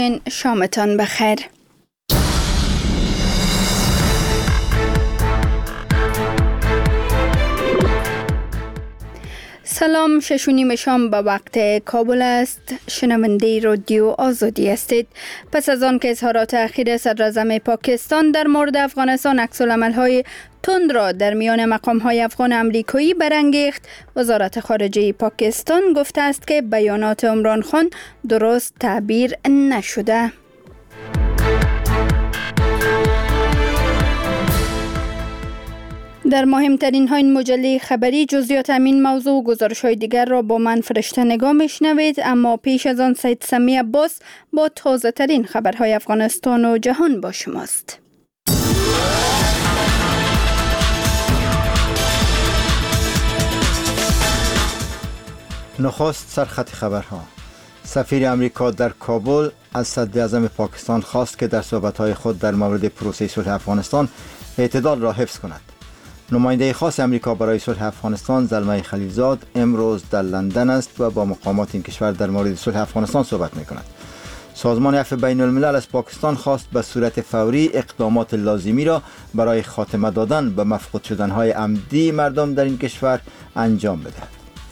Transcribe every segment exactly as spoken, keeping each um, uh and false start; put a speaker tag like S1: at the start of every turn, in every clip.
S1: شامتان بخیر. سلام، شش و نیم شام به وقت کابل است. شنونده رادیو آزادی هستید. پس از آن که اظهارات اخیر صدراعظم پاکستان در مورد افغانستان عکس‌العمل‌های تند را در میان مقام‌های افغان امریکایی برانگیخت، وزارت خارجه پاکستان گفته است که بیانات عمران خان درست تعبیر نشده. در مهمترین ها این مجله خبری جزئیات همین موضوع و گزارش های دیگر را با من فرشته نگاه میشنوید، اما پیش از آن سید سمی عباس با تازه ترین خبرهای افغانستان و جهان با شماست.
S2: نخست سرخط خبرها. سفیر امریکا در کابل از صدراعظم پاکستان خواست که در صحبت‌های خود در مورد پروسه صلح افغانستان اعتدال را حفظ کند. نماینده خاص امریکا برای صلح افغانستان زلمه خلیلزاد امروز در لندن است و با مقامات این کشور در مورد صلح افغانستان صحبت می‌کند. سازمان عفو بین الملل از پاکستان خواست به صورت فوری اقدامات لازمی را برای خاتمه دادن به مفقود شدن‌های عمدی مردم در این کشور انجام بدهد.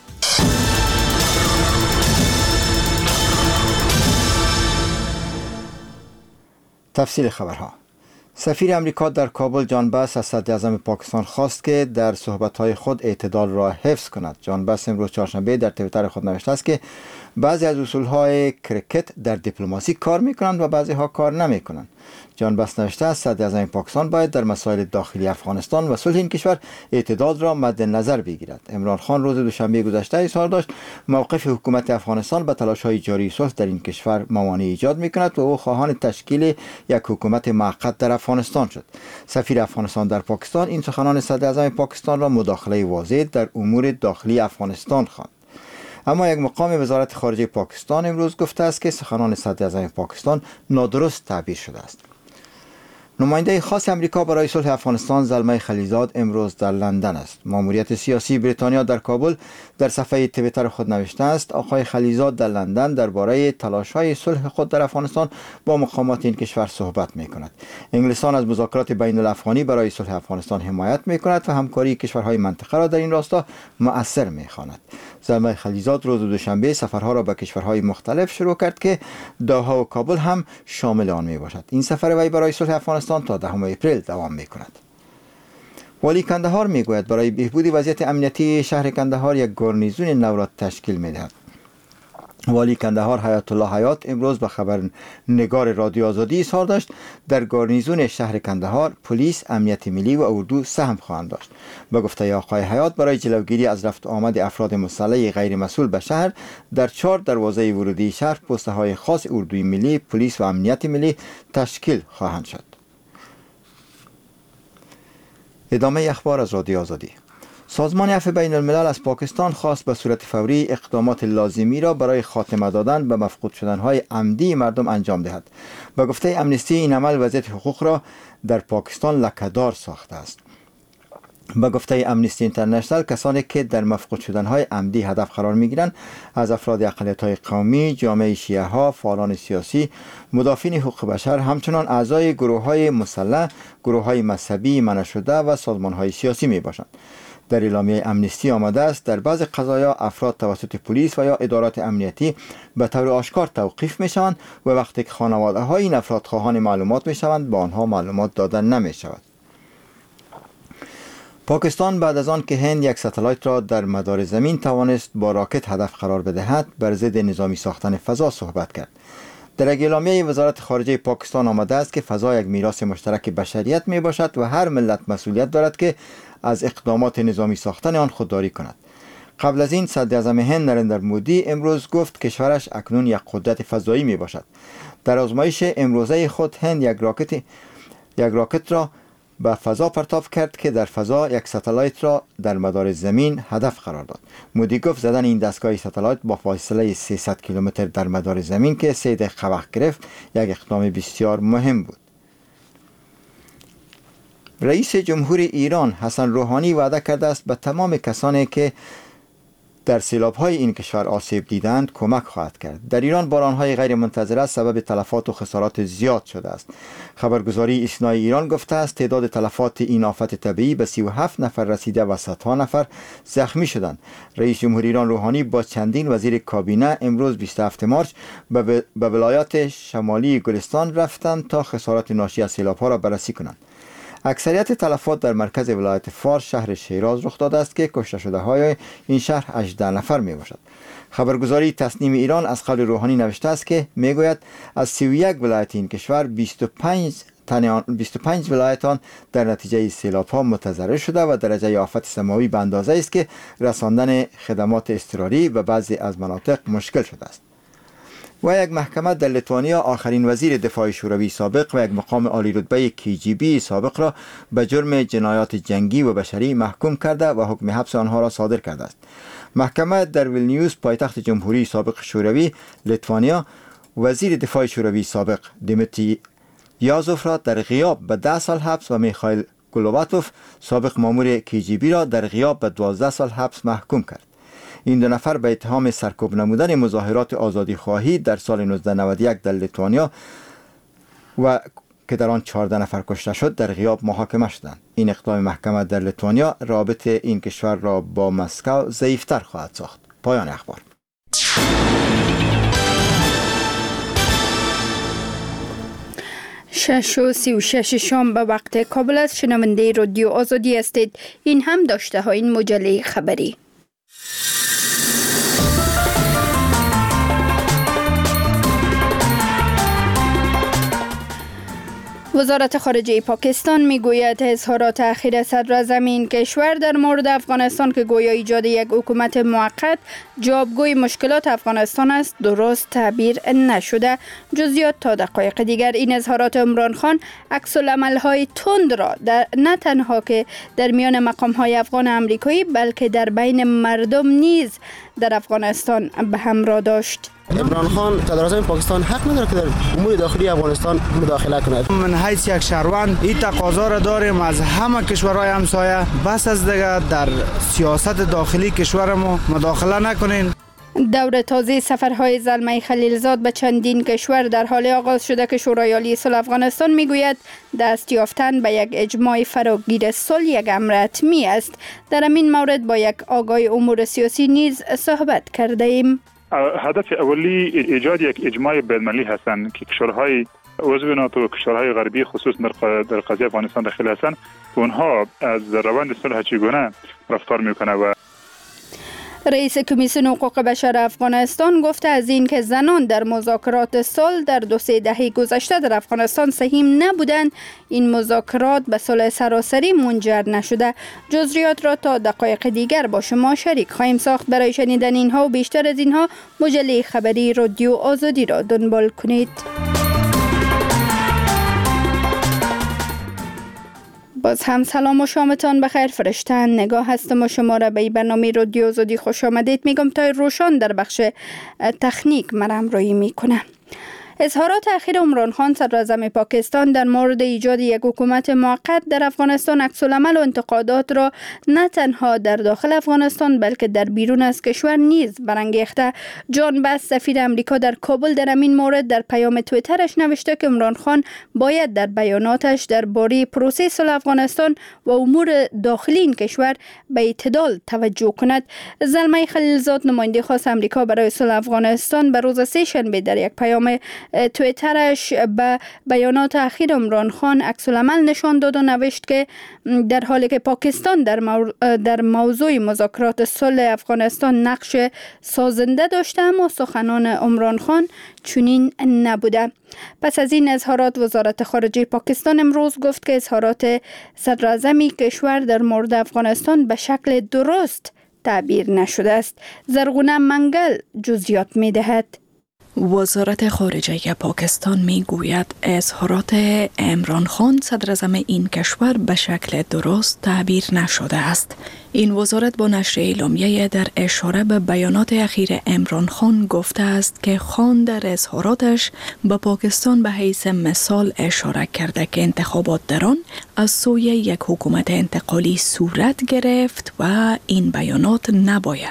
S2: تفصیل خبرها. سفیر امریکا در کابل جان باس از صدراعظم پاکستان خواست که در صحبت‌های خود اعتدال را حفظ کند. جان باس امروز چهارشنبه در توییتر خود نوشته است که بعضی از اصول‌های کرکت در دیپلماسی کار می‌کنند و بعضی‌ها کار نمی‌کنند. جان باس نوشته است صدراعظم پاکستان باید در مسائل داخلی افغانستان و صلح این کشور اعتدال را مد نظر بگیرد. عمران خان روز دوشنبه گذشته اظهار داشت موقف حکومت افغانستان به تلاش‌های جاری صلح در این کشور موانع ایجاد می‌کند و او خواهان تشکیل یک حکومت موقت در افغانستان شد. سفیر افغانستان در پاکستان این سخنان صدراعظم پاکستان را مداخله واضح در امور داخلی افغانستان خواند. اما یک مقام وزارت خارجه پاکستان امروز گفته است که سخنان صدراعظم پاکستان نادرست تعبیر شده است. نماینده خاص امریکا برای صلح افغانستان زلمه خلیلزاد امروز در لندن است. ماموریت سیاسی بریتانیا در کابل در صفحه توییتر خود نوشته است آقای خلیلزاد در لندن درباره تلاش‌های صلح خود در افغانستان با مقامات این کشور صحبت می‌کند. انگلستان از مذاکرات بین الافغانی برای صلح افغانستان حمایت می‌کند و همکاری کشورهای منطقه را در این راستا مؤثر می‌خواند. زلمه خلیلزاد روز دوشنبه سفرها را به کشورهای مختلف شروع کرد که دوحه و کابل هم شامل آن میباشد. این سفر وی برای صلح افغانستان تا دهم اپریل دوام میکند. والی کندهار میگوید برای بهبود وضعیت امنیتی شهر کندهار یک گارنیزون نو را تشکیل میدهد. والی کندهار حیات الله حیات امروز به خبرنگار رادیو آزادی اظهار داشت در گارنیزون شهر کندهار پلیس، امنیت ملی و اردو سهم خواهند داشت. به گفته آقای حیات برای جلوگیری از رفت آمد افراد مسلح غیر مسئول به شهر در چهار دروازه ورودی شهر پست‌های های خاص اردوی ملی، پلیس و امنیت ملی تشکیل خواهند شد. ادامه اخبار از رادیو آزادی. سازمان عفو بین الملل از پاکستان خواست به صورت فوری اقدامات لازمی را برای خاتمه دادن به مفقود شدن‌های عمدی مردم انجام دهد. به گفته امنستی این عمل وضعیت حقوق را در پاکستان لکه‌دار ساخته است. به گفته امنستی اینترنشنال کسانی که در مفقود شدن‌های عمدی هدف قرار می‌گیرند از افراد اقلیت‌های قومی، جامعه شیعه‌ها، فعالان سیاسی، مدافعین حقوق بشر، همچنان اعضای گروه‌های مسلح، گروه‌های مذهبی منع شده و سازمان‌های سیاسی می‌باشند. در اعلامیه امنستی آمده است در بعض قضایا افراد توسط پلیس و یا ادارات امنیتی به طور آشکار توقیف می‌شوند و وقتی که خانواده‌های این افراد خواهان معلومات می‌شوند به آنها معلومات داده نمی‌شود. پاکستان بعد از آن که هند یک ستلایت را در مدار زمین توانست با راکت هدف قرار بدهد بر ضد نظامی ساختن فضا صحبت کرد. در یک اعلامیه وزارت خارجه پاکستان آمده است که فضا یک میراث مشترک بشریت می باشد و هر ملت مسئولیت دارد که از اقدامات نظامی ساختن آن خودداری کند. قبل از این صدراعظم هند نریندر مودی امروز گفت کشورش اکنون یک قدرت فضایی می باشد. در آزمایش امروزه خود هند یک راکت یک راکت را به فضا پرتاب کرد که در فضا یک ستلایت را در مدار زمین هدف قرار داد. مودی گفت زدن این دستگاه ستلایت با فاصله سیصد کیلومتر در مدار زمین که سه دقیقه وقت گرفت یک اقدام بسیار مهم بود. رئیس جمهور ایران حسن روحانی وعده کرده است به تمام کسانی که در سیلاب‌های این کشور آسیب دیدند کمک خواهد کرد. در ایران باران‌های غیر منتظره سبب تلفات و خسارات زیاد شده است. خبرگزاری ایسنای ایران گفته است تعداد تلفات این آفت طبیعی به سی و هفت نفر رسیده و صدها نفر زخمی شدند. رئیس جمهور ایران روحانی با چندین وزیر کابینه امروز بیست و هفتم مارس به ولایات شمالی گلستان رفتند تا خسارات ناشی از سیلاب‌ها را بررسی کنند. اکثریت تلفات در مرکز ولایت فارس شهر شیراز رخ داده است که کشته شده های این شهر هجده نفر می باشد. خبرگزاری تسنیم ایران از قول روحانی نوشته است که می گوید از سی و یک ولایت این کشور بیست و پنج بیست و پنج ولایت آن در نتیجه سیلاب ها متضرر شده و درجه آفت سماوی به اندازه است که رساندن خدمات اضطراری به بعضی از مناطق مشکل شده است. و یک محکمه در لیتوانیا آخرین وزیر دفاع شوروی سابق و یک مقام عالی رتبه کی جی بی سابق را به جرم جنایات جنگی و بشری محکوم کرده و حکم حبس آنها را صادر کرده است. محکمه در ویلنیوس پایتخت جمهوری سابق شوروی لیتوانیا وزیر دفاع شوروی سابق دیمیتری یازوف را در غیاب به ده سال حبس و میخائیل گولوباتوف سابق مامور کی جی بی را در غیاب به دوازده سال حبس محکوم کرد. این دو نفر به اتهام سرکوب نمودن مظاهرات آزادی خواهی در سال نوزده نود و یک در لیتوانیا و که در آن چهارده نفر کشته شد در غیاب محاکمه شدند. این اقدام محکمه در لیتوانیا رابطه این کشور را با مسکو ضعیفتر خواهد ساخت. پایان اخبار.
S1: شش و سی و شش شام به وقت کابل است. شنونده رادیو آزادی هستید. این هم داشته های این مجله خبری. وزارت خارجه پاکستان میگوید اظهارات اخیر صدراعظم این کشور در مورد افغانستان که گویا ایجاد یک حکومت موقت جوابگوی مشکلات افغانستان است درست تعبیر نشده. جزئیات تا دقایق دیگر. این اظهارات عمران خان عکس العمل‌های تند را در نه تنها که در میان مقام‌های افغان امریکایی بلکه در بین مردم نیز در افغانستان به همراه داشت.
S3: عمران خان صدراعظم پاکستان حق نداره که در امور داخلی افغانستان مداخله کند.
S4: من حیث یک شهروند این تقاضا را داریم از همه کشورهای همسایه بس از دیگه در سیاست داخلی کشورمون مداخله نکنین.
S1: دور تازه سفرهای زلمه خلیلزاد به چندین کشور در حال آغاز شده که شورای عالی صلح افغانستان میگوید دست یافتن به یک اجماع فراگیر صلح یک امر حتمی است. در این مورد با یک آگاه امور سیاسی نیز صحبت کرده ایم.
S5: هدف اولی ایجاد یک اجماع بین‌المللی هستند که کشورهای عضو ناتو و کشورهای غربی خصوص در قضیه افغانستان داخل هستند اونها از روند صلح چگونه رفتار میکنه. و
S1: رئیس کمیسیون حقوق بشر افغانستان گفته از این که زنان در مذاکرات صلح در دو سه دهه گذشته در افغانستان سهیم نبودند این مذاکرات به صلح سراسری منجر نشده. جزئیات را تا دقایق دیگر با شما شریک خواهیم ساخت. برای شنیدن اینها و بیشتر از اینها مجله خبری رادیو آزادی را دنبال کنید. باز هم سلام و شامتان بخیر. فرشتن نگاه هستم و شما را به برنامه رادیو آزادی خوش آمدید میگم تا روشان در بخش تکنیک من همراهی میکنه. اظهارات اخیر عمران خان صدراعظم پاکستان در مورد ایجاد یک حکومت موقت در افغانستان عکس العمل و انتقادات را نه تنها در داخل افغانستان بلکه در بیرون از کشور نیز برانگیخته. جان بس سفیر امریکا در کابل در همین مورد در پیام توییترش نوشته که عمران خان باید در بیاناتش درباره پروسه صلح افغانستان و امور داخلی این کشور به اعتدال توجه کند. زلمه خلیلزاد نماینده خاص امریکا برای صلح افغانستان به روز سه‌شنبه در یک پیام توییترش به بیانات اخیر عمران خان عکس العمل نشان داد و نوشت که در حالی که پاکستان در, مو... در موضوع مذاکرات صلح افغانستان نقش سازنده داشته اما سخنان عمران خان چنین نبوده. پس از این اظهارات وزارت خارجه پاکستان امروز گفت که اظهارات صدراعظم کشور در مورد افغانستان به شکل درست تعبیر نشده است. زرغونه منگل جزئیات می‌دهد.
S6: وزارت خارجه پاکستان می گوید اظهارات عمران خان صدراعظم این کشور به شکل درست تعبیر نشده است. این وزارت با نشر اعلامیه در اشاره به بیانات اخیر عمران خان گفته است که خان در اظهاراتش به پاکستان به حیث مثال اشاره کرده که انتخابات در آن از سوی یک حکومت انتقالی صورت گرفت و این بیانات نباید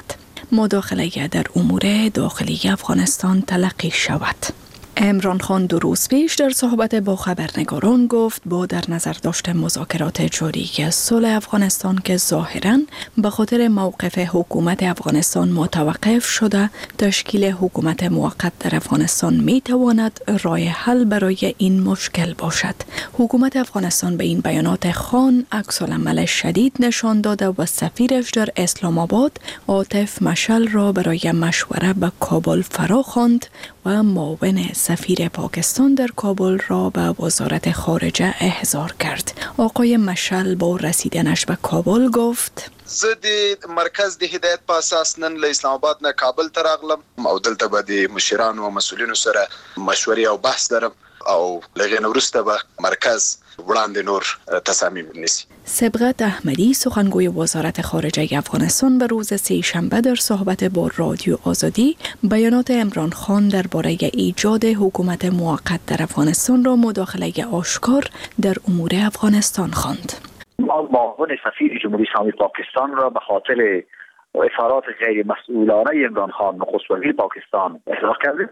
S6: مداخله در امور داخلی افغانستان تلقی شود. عمران خان دو روز پیش در صحبت با خبرنگاران گفت با در نظر داشت مذاکرات جاری صلح افغانستان که ظاهراً به خاطر موقف حکومت افغانستان متوقف شده، تشکیل حکومت موقت در افغانستان می تواند راه حل برای این مشکل باشد. حکومت افغانستان به این بیانات خان عکس العمل شدید نشان داده و سفیرش در اسلام آباد عاطف مشعل را برای مشوره به کابل فرا خواند و معاون سفیر پاکستان در کابل را به وزارت خارجه احضار کرد. آقای مشعل با رسیدنش به کابل گفت:
S7: زه د مرکز د هدایت په اساس نن له اسلام آباد نه کابل ته راغلم او دلته به د مشرانو او مسؤلینو سره مشورې او بحث درم او لږ وروسته به مرکز وړاندې نور تصامیم نیسي.
S6: سبقت احمدی سخنگوی وزارت خارجه افغانستان به روز سه شنبه در صحبت با رادیو آزادی بیانات عمران خان درباره ایجاد حکومت موقت در افغانستان را مداخله آشکار در امور افغانستان خواند.
S8: معاون سفیر جمهوری اسلامی پاکستان را به خاطر اظهارات غیر مسئولانه عمران خان نخست وزیر پاکستان احضار کردیم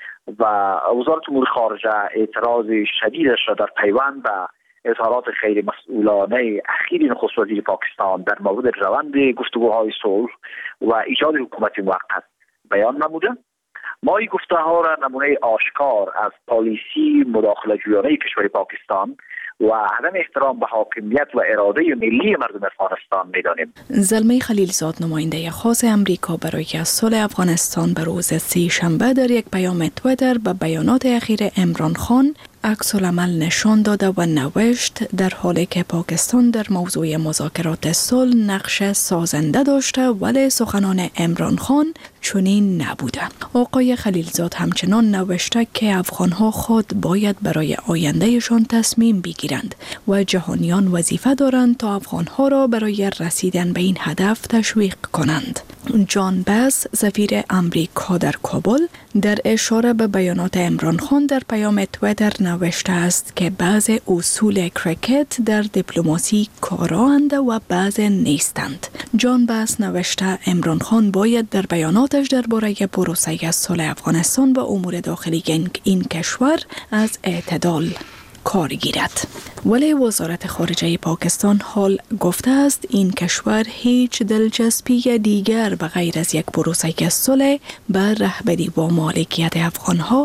S8: و وزارت امور خارجه اعتراض شدیدش را در پیوند به اظهارات غیر مسئولانه اخیر نخست وزیر پاکستان در مورد روند گفتگوهای صلح و ایجاد حکومت موقت بیان نموده. ما این گفته‌ها را نمونه آشکار از پالیسی مداخله جویانه کشور پاکستان و عدم احترام به حاکمیت و اراده ملی مردم افغانستان می‌دانیم.
S6: زلمه خلیلزاد نماینده خاص امریکا برای صلح افغانستان به روز سه شنبه در یک پیام توییتر به بیانات اخیر عمران خان عکس العمل نشان داده و نوشت در حالی که پاکستان در موضوع مذاکرات صلح نقش سازنده داشته ولی سخنان عمران خان چنین نبوده. آقای خلیلزاد همچنان نوشته که افغانها خود باید برای آیندهشان تصمیم بگیرند و جهانیان وظیفه دارند تا افغانها را برای رسیدن به این هدف تشویق کنند. جان باس سفیر امریکا در کابل در اشاره به بیانات عمران خان در پیام توییتر نوشته است که بعض اصول کریکت در دیپلماسی کارآمد و بعض نیستند. جان باس نوشته عمران خان باید در بیاناتش درباره پروسه صلح افغانستان و امور داخلی این کشور از اعتدال کار گیرد. ولی وزارت خارجه پاکستان حال گفته است این کشور هیچ دلچسپی دیگر به غیر از یک پروسه صلح به رهبری و مالکیت افغانها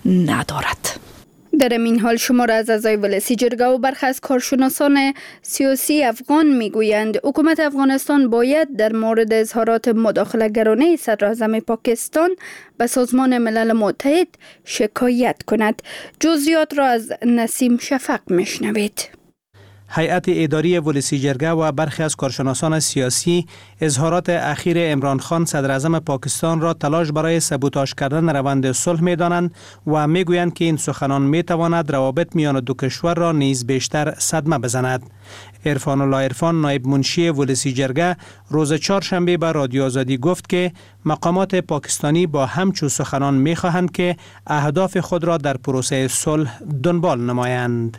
S6: ندارد.
S1: در این حال شمار از اعضای ولسی جرگه و برخی از کارشناسان سیاسی افغان میگویند حکومت افغانستان باید در مورد اظهارات مداخله گرانه صدر اعظم پاکستان به سازمان ملل متحد شکایت کند. جزئیات را از نسیم شفق میشنوید.
S9: هیئت اداری ولسی جرگه و برخی از کارشناسان سیاسی اظهارات اخیر عمران خان صدر اعظم پاکستان را تلاش برای سبوتاژ کردن روند صلح می دانند و می گویند که این سخنان می تواند روابط میان دو کشور را نیز بیشتر صدمه بزند. عرفان الله عرفان نایب منشی ولسی جرگه روز چهارشنبه به رادیو آزادی گفت که مقامات پاکستانی با همچو سخنان می خواهند که اهداف خود را در پروسه صلح دنبال نمایند.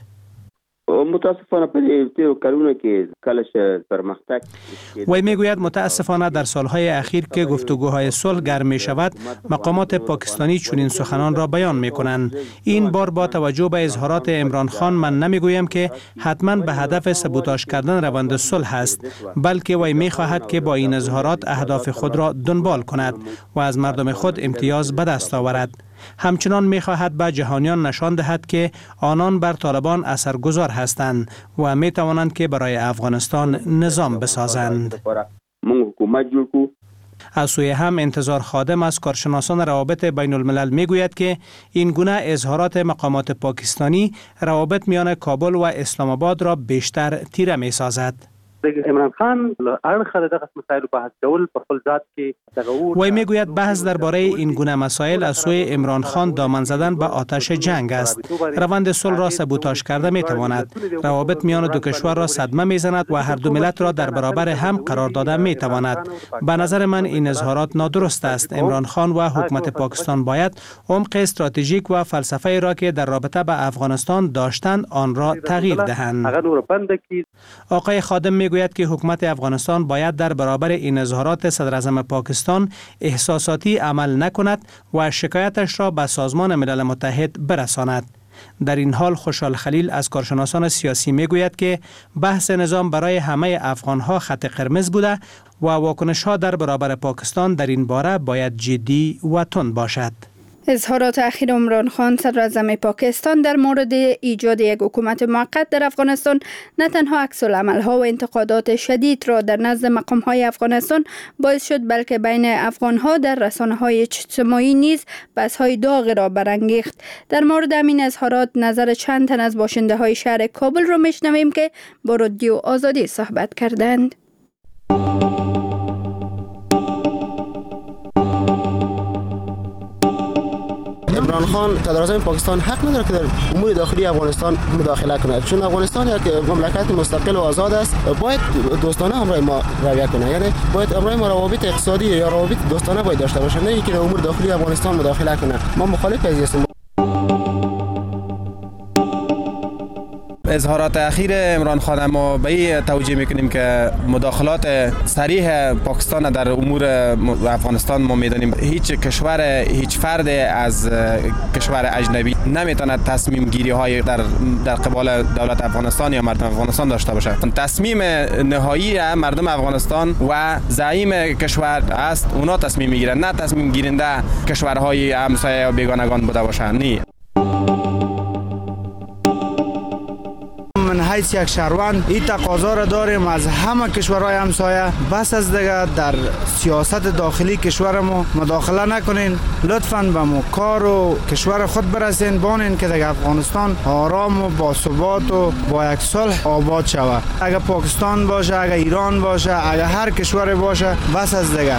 S3: متاسفانه په تیرو کلونو کې کلش پرمختګ
S9: وی میگوید متاسفانه در سالهای اخیر که گفتگوهای صلح گرم می شود مقامات پاکستانی چنین سخنان را بیان می کنند. این بار با توجه به اظهارات عمران خان من نمیگویم که حتما به هدف سبوتاژ کردن روند صلح است، بلکه وی می خواهد که با این اظهارات اهداف خود را دنبال کند و از مردم خود امتیاز به دست آورد. همچنان می خواهد به جهانیان نشان دهد که آنان بر طالبان اثرگذار هستند و می توانند که برای افغانستان نظام بسازند. از سوی هم انتظار خادم از کارشناسان روابط بین الملل می گوید که این گونه اظهارات مقامات پاکستانی روابط میان کابل و اسلام آباد را بیشتر تیره می سازد.
S10: عمران خان اړخ دغه مسایل بحث کول په خپل ذات کې تغور
S9: وی میگوید بحث درباره این گونه مسائل از سوی عمران خان دامن زدن به آتش جنگ است. روند صلح را سبوتاژ کرده می تواند، روابط میان دو کشور را صدمه میزند و هر دو ملت را در برابر هم قرار داده می تواند. به نظر من این اظهارات نادرست است. عمران خان و حکومت پاکستان باید عمق استراتژیک و فلسفه را که در رابطه به افغانستان داشتند آن را تغییر دهند. آقای خادم میگوید میگوید که حکومت افغانستان باید در برابر این اظهارات صدر اعظم پاکستان احساساتی عمل نکند و شکایتش را به سازمان ملل متحد برساند. در این حال خوشحال خلیل از کارشناسان سیاسی میگوید که بحث نظام برای همه افغانها خط قرمز بوده و واکنش‌ها در برابر پاکستان در این باره باید جدی و تند باشد.
S1: اظهارات اخیر عمران خان صدر اعظم پاکستان در مورد ایجاد یک حکومت موقت در افغانستان نه تنها عکس العمل‌ها و انتقادات شدید را در نزد مقام‌های افغانستان باعث شد، بلکه بین افغان‌ها در رسانه‌های اجتماعی نیز بحث‌های داغ را برانگیخت. در مورد همین اظهارات نظر چند تن از باشنده‌های شهر کابل را میشنویم که با رادیو آزادی صحبت کردند.
S3: عمران خان صدر اعظم پاکستان حق نداره که در امور داخلی افغانستان مداخله کند، چون افغانستان یک مملکت مستقل و آزاد است. باید دوستانه همراه ما رویه کنه، یعنی باید همراه ما روابط اقتصادی یا روابط دوستانه باید داشته باشه، نه اینکه در امور داخلی افغانستان مداخله کنه. ما مخالف هستیم.
S11: اظهارات اخیر عمران خان ما به این توجیه میکنیم که مداخلات صریح پاکستان در امور افغانستان ما میدانیم هیچ کشور، هیچ فرد از کشور اجنبی نمیتونه تصمیم گیری های در در قبال دولت افغانستان یا مردم افغانستان داشته باشه. تصمیم نهایی مردم افغانستان و زعیم کشور است، اونا تصمیم میگیرن، نه تصمیم گیرنده کشورهای همسایه یا بیگانگان بوده باشن. نه،
S4: من حیث یک شهروند این تقاضا را داریم از همه کشورهای همسایه، بس از دیگه در سیاست داخلی کشورمو مداخله نکنین، لطفاً به مو کار و کشور خود برسین، بانین که دیگه افغانستان آرام و با ثبات و با یک صلح آباد شود. اگه پاکستان باشه، اگه ایران باشه، اگه هر کشور باشه، بس از دیگه.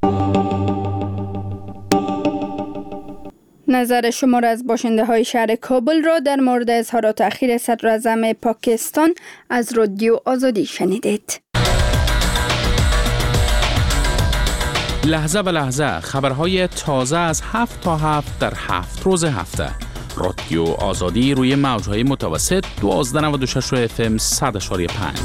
S1: نظر شمار از باشنده های شهر کابل را در مورد اظهارات اخیر صدر اعظم پاکستان از رادیو آزادی شنیدید.
S12: لحظه به لحظه خبرهای تازه از هفت تا هفت در هفت روز هفته. رادیو آزادی روی موجهای متوسط دوازده و نود و شش اف ام صد و پنج.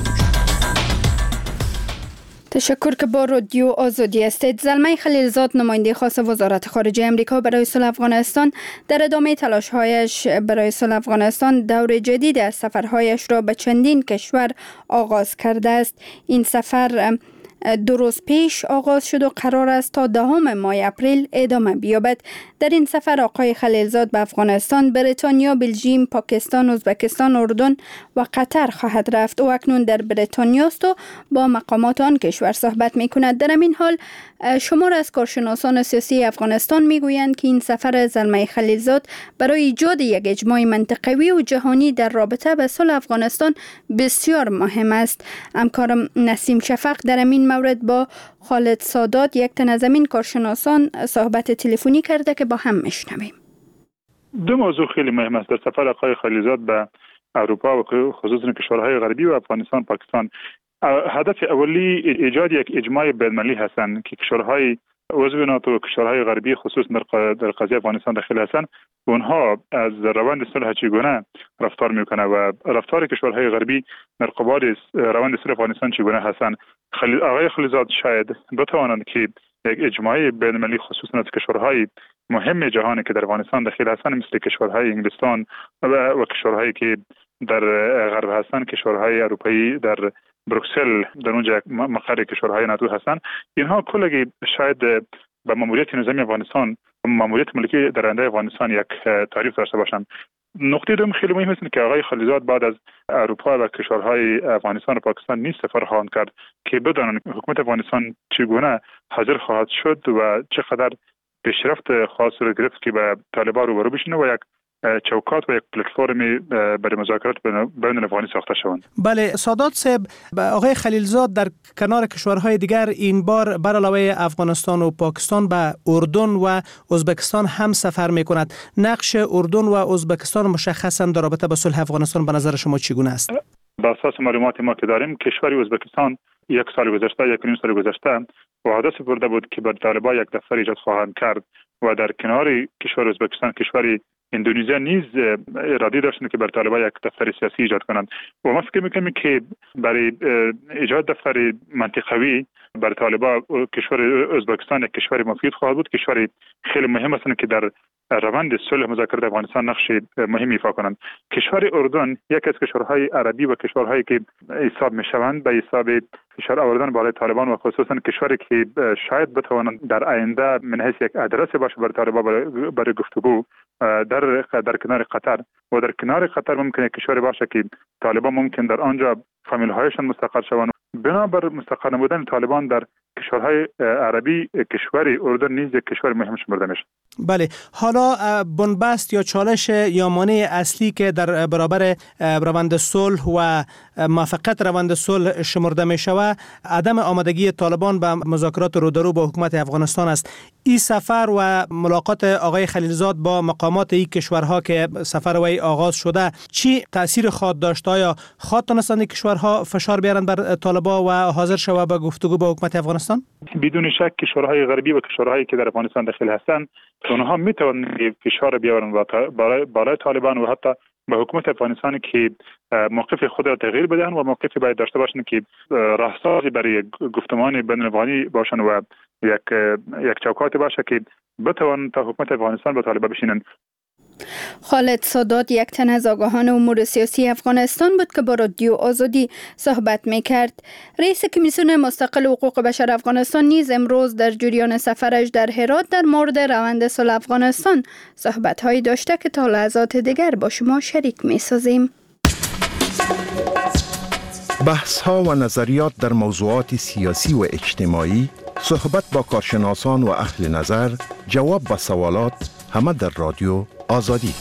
S1: تشکر که با رادیو آزادی هستید. زلمه خلیلزاد، نماینده خاص وزارت خارجه امریکا برای صلح افغانستان، در ادامه تلاش‌هایش برای صلح افغانستان دور جدید از سفرهایش را به چندین کشور آغاز کرده است. این سفر دو روز پیش آغاز شد و قرار است تا دهم ماه اپریل ادامه بیابد. در این سفر آقای خلیلزاد به افغانستان، بریتانیا، بلژیم، پاکستان، ازبکستان، اردن و قطر خواهد رفت. او اکنون در بریتانیا است و با مقامات آن کشور صحبت می کند. در همین حال شمار از کارشناسان سیاسی افغانستان می گویند که این سفر زلمه خلیلزاد برای ایجاد یک اجماع منطقوی و جهانی در رابطه به صلح افغانستان بسیار مهم است. همکارم نسیم شفق در همین مورد با خالد سادات، یک تن از این کارشناسان، صحبت تلفنی کرده که با هم میشنویم.
S5: دو موضوع خیلی مهم است در سفر آقای خلیلزاد به اروپا و خصوصا کشورهای غربی و افغانستان، پاکستان. هدف اولی ایجاد یک اجماع بین‌المللی هستند که کشورهای عضو ناتو و کشورهای غربی خصوص در قضیه افغانستان داخل هستند، اونها از روند صلح چگونه رفتار میکنه و رفتار کشورهای غربی در قبال روند صلح افغانستان چگونه هستند. خلیل آقای خلیلزاد شاید بتوانند که یک اجماع بین‌المللی خصوصا از کشورهای مهم جهانی که در افغانستان داخل هستند، مثل کشورهای انگلستان و, و کشورهایی که در غرب هستند، کشورهای اروپایی در بروکسل در اونجا مقر کشورهای ناتو هستند، اینها کلگی شاید به ماموریت نظامی افغانستان و ماموریت ملکی در آینده افغانستان یک تعریف داشته باشند. نقطه دوم خیلی مهم است که آقای خلیلزاد بعد از اروپا و کشورهای افغانستان و پاکستان نیز سفر خواهند کرد که بدانند حکومت افغانستان چگونه حاضر خواهد شد و چقدر پیشرفت خاص را گرفت که به طالبان روبرو بشینه و یک چوکات و یک پلتفرمی برای مذاکرات بین الافغانی ساخته شوند.
S9: بله سادات صاحب، آقای خلیلزاد در کنار کشورهای دیگر این بار بر علاوه افغانستان و پاکستان به اردن و ازبکستان هم سفر می کند. نقش اردن و ازبکستان مشخصا در رابطه با صلح افغانستان به نظر شما چگونه است؟
S5: بر اساس معلومات ما که داریم، کشور ازبکستان یک سال گذشته یک نیم سال گذشته وعده سپرده بود که بر طالبان یک دفتر ایجاد خواهند کرد و در کنار کشور ازبکستان کشوری اندونزیا نیز اراده داشتند که بر طالبان یک دفتر سیاسی ایجاد کنند و ما فکر میکنیم که برای ایجاد دفتر منطقوی بر طالبان کشور ازبکستان یک کشور مفید خواهد بود، کشور خیلی مهم است که در روند صلح مذاکرات افغانستان نقش مهمی ایفا کنند. کشور اردن یکی از کشورهای عربی و کشورهایی که حساب میشوند به حساب فشار آوردن بالای طالبان و خصوصا کشوری که شاید بتوانند در آینده من حیث یک آدرس باشه برای طالبان برای گفتگو در در کنار قطر و در کنار قطر ممکنه کشوری باشه که طالبان ممکن در آنجا فامیل هایشان مستقر شوند. بنابر مستقر نبودن طالبان در کشورهای عربی کشور اردن نیز یک کشور مهم شمرده میشه.
S9: بله، حالا بنبست یا چالش یا مانع اصلی که در برابر روند صلح و موافقت روند صلح شمرده می شود عدم آمادگی طالبان به مذاکرات رو در رو با حکومت افغانستان است. این سفر و ملاقات آقای خلیلزاد با مقامات این کشورها که سفر وی آغاز شده چی تاثیر خواهد داشت؟ آیا خواهد تونستند کشورها فشار بیارن بر طالبان و حاضر شوند به گفتگو با حکومت افغانستان؟
S5: بدون شک کشورهای غربی و کشورهایی که در افغانستان داخل هستند اونها میتوانند فشار بیارن بالای طالبان و حتی به حکومت افغانستان که موقف خود را تغییر بدهند و موقفی باید داشته باشند که راهسازی برای گفتمان بین الافغانی باشند و یک یک چوکاتی باشه که بتوانند تا حکومت افغانستان به طالبان بشینند.
S1: خالد سادات یک تن از آگاهان امور سیاسی افغانستان بود که با رادیو آزادی صحبت میکرد. رئیس کمیسیون مستقل حقوق بشر افغانستان نیز امروز در جریان سفرش در هرات در مورد روند صلح افغانستان صحبت هایی داشته که تا لحظات دیگر با شما شریک میسازیم.
S13: بحث ها و نظریات در موضوعات سیاسی و اجتماعی، صحبت با کارشناسان و اهل نظر، جواب به سوالات، همه در رادیو آزادی.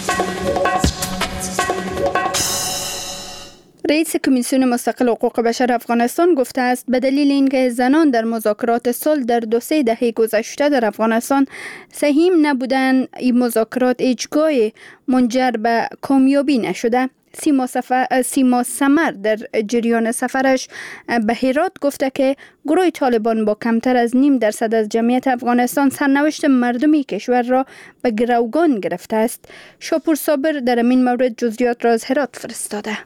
S1: رئیس کمیسیون مستقل حقوق بشر افغانستان گفته است به دلیل اینکه زنان در مذاکرات صلح در دو سه دهه گذشته در افغانستان سهیم نبودن، این مذاکرات هیچگاه منجر به کامیابی نشده. سیما, سفر... سیما سمر در جریان سفرش به هرات گفته که گروه طالبان با کمتر از نیم درصد از جمعیت افغانستان سرنوشت مردمی کشور را به گروگان گرفته است. شاپور صابر در این مورد جزئیات را از هرات فرستاده.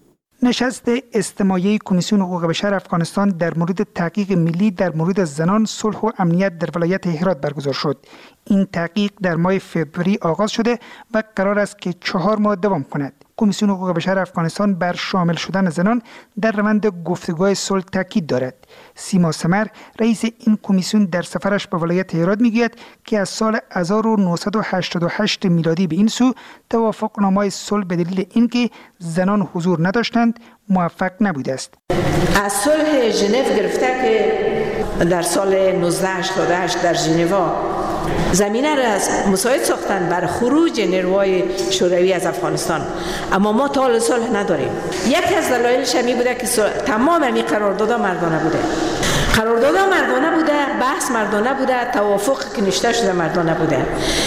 S14: نشست اجتماعی کمیسیون حقوق بشر افغانستان در مورد تحقیق ملی در مورد زنان، صلح و امنیت در ولایت هرات برگزار شد. این تحقیق در ماه فوریه آغاز شده و قرار است که چهار ماه دوام کند. کمیسیون حقوق بشر افغانستان بر شامل شدن زنان در روند گفتگوهای صلح تاکید دارد. سیما سمر رئیس این کمیسیون در سفرش به ولایت هرات میگوید که از سال هزار و نهصد و هشتاد و هشت میلادی به این سو توافقنامه‌های صلح به دلیل اینکه زنان حضور نداشتند موفق نبوده است.
S15: از صلح ژنو گرفته که در سال نوزده هشتاد و هشت در ژنو زمینه را از مساعد ساختن بر خروج نیروهای شوروی از افغانستان، اما ما تا حال صلح نداریم. یکی از دلایلش می بوده که تمام این قراردادها مردانه بوده، قراردادها مردانه بوده، بحث مردانه بوده، توافق که نشته شده مردانه بوده،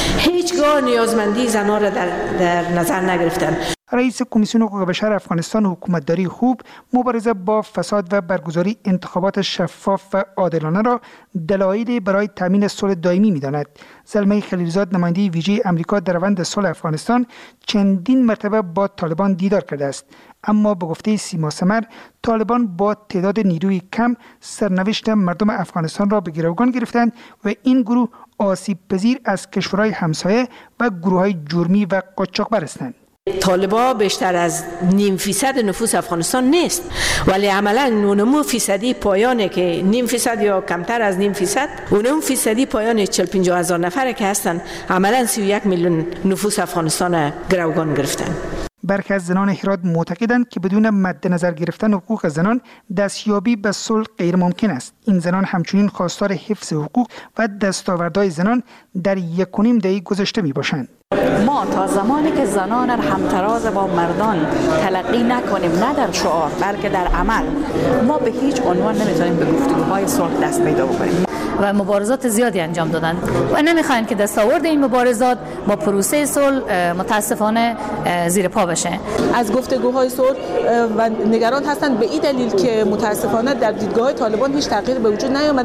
S15: هیچگاه نیازمندی زنان را در, در نظر نگرفتن.
S14: رئیس کمیسیون حقوق بشر افغانستان حکومتداری خوب، مبارزه با فساد و برگزاری انتخابات شفاف و عادلانه را دلایلی برای تامین صلح دائمی می‌داند. زلمه خلیلزاد نماینده ویژه آمریکا در روند صلح افغانستان چندین مرتبه با طالبان دیدار کرده است، اما به گفته سیما سمر طالبان با تعداد نیروی کم سرنوشت مردم افغانستان را به گروگان گرفتند و این گروه آسیب پذیر از کشورهای همسایه و گروه‌های جرمی و قاچاقبر هستند.
S15: طالبان بیشتر از نیم فیصد نفوس افغانستان نیست، ولی عملا نمو فیصدی پایانه که نیم فیصد یا کمتر از نیم فیصد اونم فیصدی پایان چهل پنجاه هزار نفره که هستن عملا سی و یک میلیون نفوس افغانستان گروگان گرفتن.
S14: برخی از زنان هرات معتقدند که بدون مد نظر گرفتن حقوق زنان دستیابی به صلح غیر ممکن است. این زنان همچنین خواستار حفظ حقوق و دستاوردهای زنان در یک و نیم دهه گذشته می باشند.
S16: ما تا زمانی که زنان را همتراز با مردان تلقی نکنیم، نه در شعار بلکه در عمل، ما به هیچ عنوان نمیتونیم به گفتگوهای صلح دست پیدا بکنیم.
S17: و مبارزات زیادی انجام دادن و نمیخوایم که دستاورد این مبارزات با پروسه صلح متاسفانه زیر پا بشه.
S18: از گفتگوهای صلح و نگران هستند به این دلیل که متاسفانه در دیدگاه طالبان هیچ تغییر به وجود نیامده.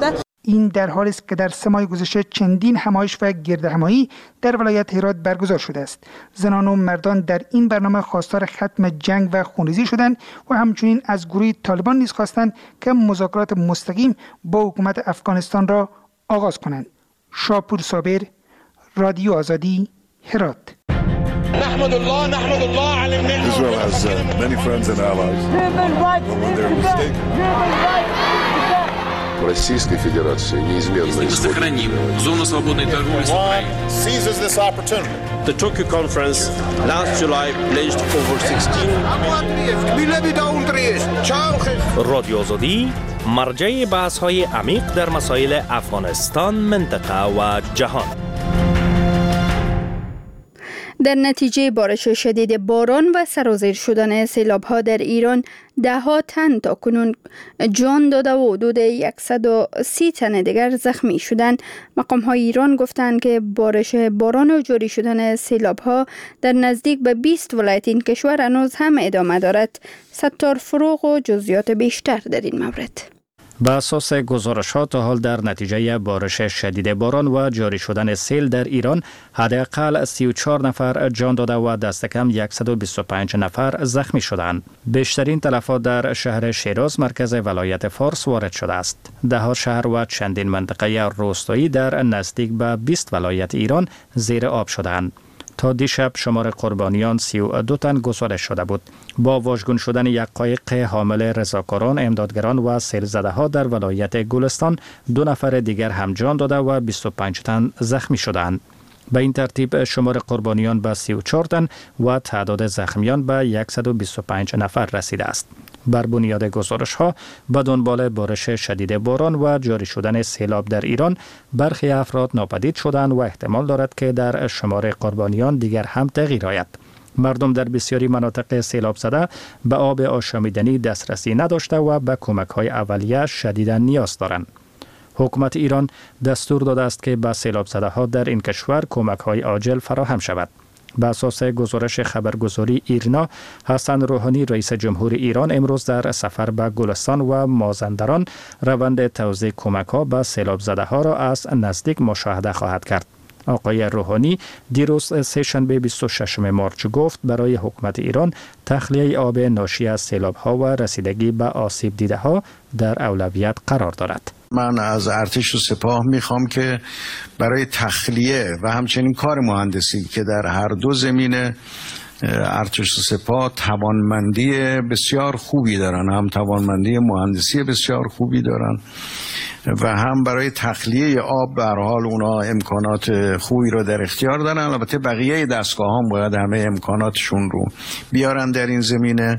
S14: این در حالی است که در سه ماه گذشته چندین همایش و گردهمایی در ولایت هرات برگزار شده است. زنان و مردان در این برنامه خواستار ختم جنگ و خونریزی شدند و همچنین از گروه طالبان نیز خواستند که مذاکرات مستقیم با حکومت افغانستان را آغاز کنند. شاپور صابر، رادیو آزادی، هرات.
S18: نحمد الله نحمد الله على النعمة.
S19: Israel has uh, many friends and allies. Human rights is the human rights. В Российской Федерации неизменно
S18: сохраним зону свободной торговли с Украиной. Seizes this opportunity. The Tokyo conference last July pledged over sixteen.
S20: رادیو آزادی مرجع بحث‌های عمیق در مسائل افغانستان، منطقه و جهان.
S1: در نتیجه بارش شدید باران و سرازیر شدن سیلاب‌ها در ایران ده ها تن تا کنون جان داده و حدود صد و سی تن دیگر زخمی شدند. مقام‌های ایران گفتند که بارش باران و جاری شدن سیلاب‌ها در نزدیک به بیست ولایت این کشور هنوز هم ادامه دارد. ستار فروغ و جزئیات بیشتر در این مورد.
S21: به اساس گزارشات تا حال در نتیجه بارش شدید باران و جاری شدن سیل در ایران حداقل سی و چهار نفر جان داده و دست کم صد و بیست و پنج نفر زخمی شدند. بیشترین تلفات در شهر شیراز مرکز ولایت فارس وارد شده است. ده ها شهر و چندین منطقه روستایی در نزدیک به بیست ولایت ایران زیر آب شدند. تا دیشب شمار قربانیان سی و دو تن گزارش شده بود. با واژگون شدن یک قایق حامل رضاکاران، امدادگران و سیلزده ها در ولایت گلستان، دو نفر دیگر هم جان داده و بیست و پنج تن زخمی شدند. به این ترتیب شمار قربانیان به سی و چهار تن و تعداد زخمیان به صد و بیست و پنج نفر رسیده است. بر بنیاد گزارش ها به دنبال بارش شدید باران و جاری شدن سیلاب در ایران برخی افراد ناپدید شدند و احتمال دارد که در شمار قربانیان دیگر هم تغییر آید. مردم در بسیاری مناطق سیلاب زده به آب آشامیدنی دسترسی نداشته و به کمک های اولیه شدیداً نیاز دارند. حکومت ایران دستور داده است که به سیلاب زده ها در این کشور کمک های عاجل فراهم شود. به اساس گزارش خبرگزاری ایرنا، حسن روحانی رئیس جمهور ایران امروز در سفر به گلستان و مازندران روند توزیع کمک ها به سیلاب زده ها را از نزدیک مشاهده خواهد کرد. آقای روحانی دیروز سه‌شنبه بیست و ششم مارچ گفت برای حکومت ایران تخلیه آب ناشی از سیلاب ها و رسیدگی به آسیب دیده ها در اولویت قرار دارد.
S22: من از ارتش و سپاه میخوام که برای تخلیه و همچنین کار مهندسی که در هر دو زمینه ارتش و سپاه توانمندی بسیار خوبی دارن، هم توانمندی مهندسی بسیار خوبی دارن و هم برای تخلیه آب به هر حال اونا امکانات خوبی رو در اختیار دارن. البته بقیه دستگاه هم باید همه امکاناتشون رو بیارن در این زمینه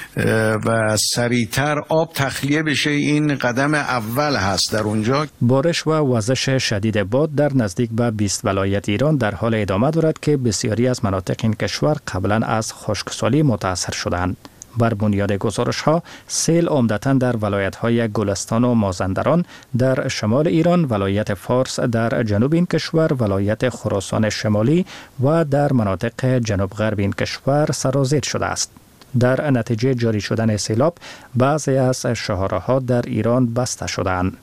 S22: و سریعتر آب تخلیه بشه. این قدم اول هست در اونجا.
S21: بارش و وزش شدید باد در نزدیک به بیست ولایت ایران در حال ادامه دارد که بسیاری از مناطق این کشور قبلا از خشکسالی متاثر شدند. بر بنیاد گزارش ها سیل عمدتاً در ولایت های گلستان و مازندران در شمال ایران، ولایت فارس در جنوب این کشور، ولایت خراسان شمالی و در مناطق جنوب غرب این کشور سرازیر شده است. در نتیجه جاری شدن سیلاب بعضی از شاهراه‌ها در ایران بسته شدند.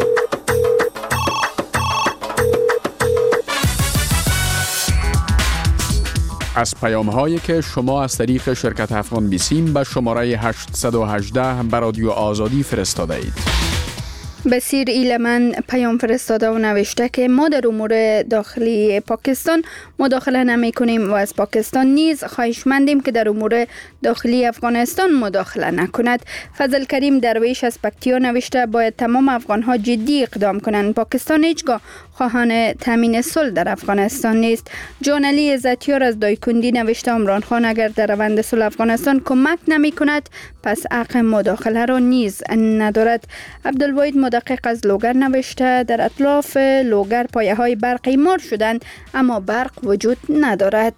S12: از پیام هایی که شما از طریق شرکت افغان بیسیم به شماره هشتصد و هجده به رادیو آزادی فرستاده اید.
S1: بسیر ایلمن پیام فرستاده و نوشته که ما در امور داخلی پاکستان مداخله نمی کنیم و از پاکستان نیز خواهشمندیم که در امور داخلی افغانستان مداخله نکند. فضل کریم درویش از پکتیا نوشته باید تمام افغان ها جدی اقدام کنند. پاکستان هیچگاه خواهان تامین صلح در افغانستان نیست. جان علی عزتیار از دایکندی نوشته عمران خان اگر در روند صلح افغانستان کمک نمی کند پس حق مداخله را نیز ندارد. عبدالواحد مدقق از لوگر نوشته در اطراف لوگر پایه های برقی مار شدند اما برق وجود ندارد.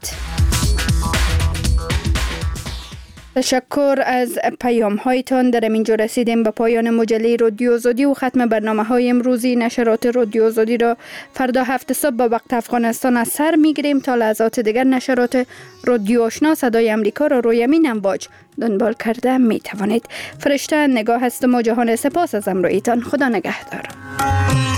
S1: تشکر از پیام هایتان. در اینجا رسیدیم به پایان مجله رادیو آزادی و ختم برنامه های امروزی. نشرات رادیو آزادی را فردا هفت صبح به وقت افغانستان از سر میگیریم. تا لحظات دیگر نشرات رادیو آشنا صدای امریکا را روی امین امواج دنبال کرده می توانید. فرشته نگاه هستم و جهان سپاس از امرویتان. خدا نگهدار.